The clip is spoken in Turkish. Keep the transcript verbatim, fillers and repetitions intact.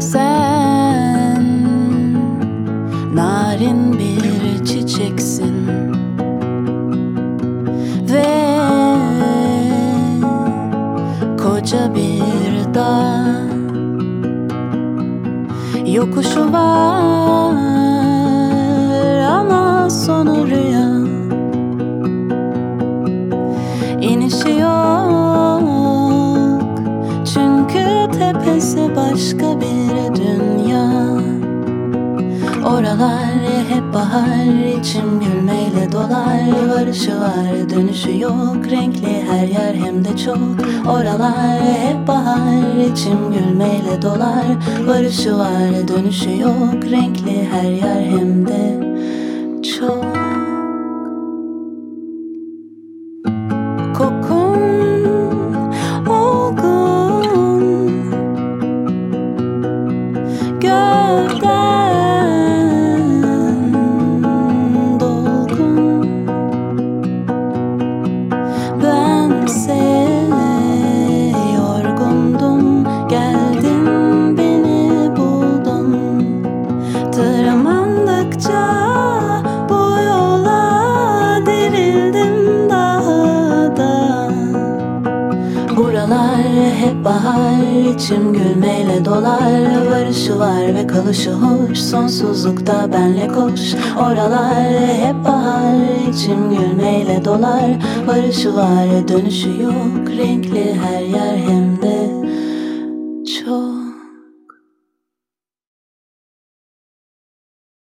Sen narin bir çiçeksin ve koca bir dağ. Yokuşu var ama sonu rüya. İnişi yok çünkü tepesi başka bir dünya. Oralar hep bahar, içim gülmeyle dolar. Varışı var, dönüşü yok, renkli her yer hem de çok. Oralar hep bahar, içim gülmeyle dolar. Varışı var, dönüşü yok, renkli her yer hem de çok. Kokun olgun, gövden dolgun. Bense yorgundum, geldin beni buldun. Tırmandıkça bu yola dirildim daha da. Buralar hep bahar, içim gülmeyle dolar. Varışı var ve kalışı hoş, sonsuzlukta benle koş. Oralar hep bahar, içim gülmeyle dolar. Varışı var, dönüşü yok, renkli her yer hem